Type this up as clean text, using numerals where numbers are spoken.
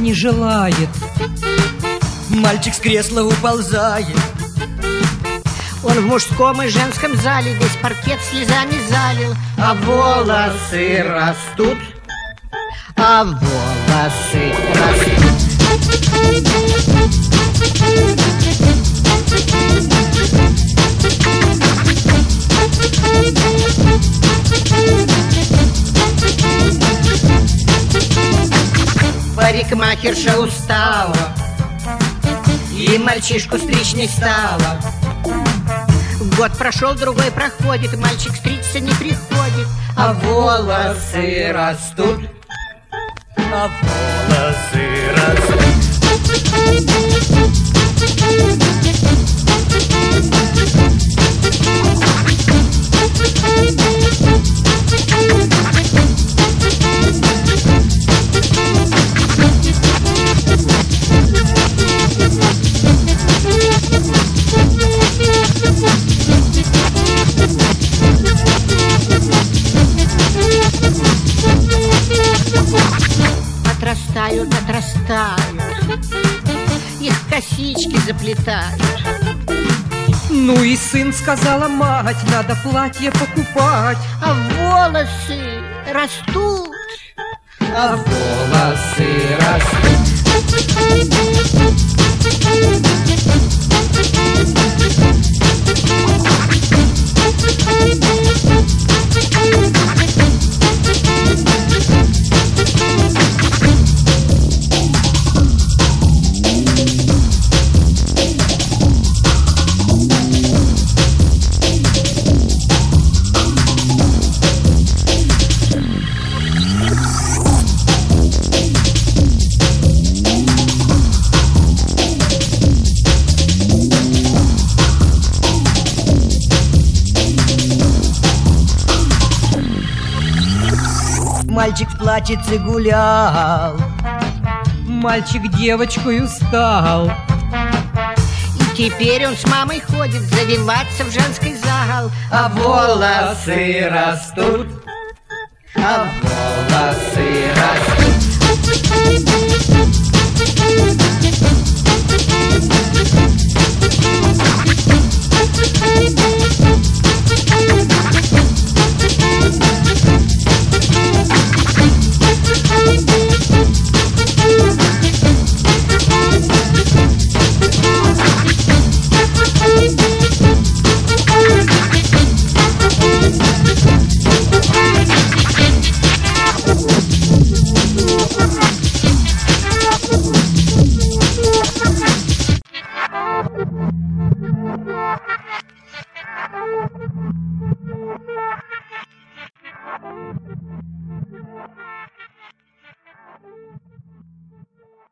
не желает. Мальчик с кресла уползает. Он в мужском и женском зале весь паркет слезами залил. А волосы растут, а волосы растут. Парикмахерша устала и мальчишку стричь не стала. Год прошел, другой проходит, мальчик стричься не приходит. А волосы растут, А волосы растут. отрастают, отрастают, их косички заплетают. Ну и сын, сказала мать, надо платье покупать. А волосы растут, А волосы растут. Мальчик в платьице гулял, Мальчик девочкою стал. и теперь он с мамой ходит завиваться в женский зал. а волосы растут. А волосы растут.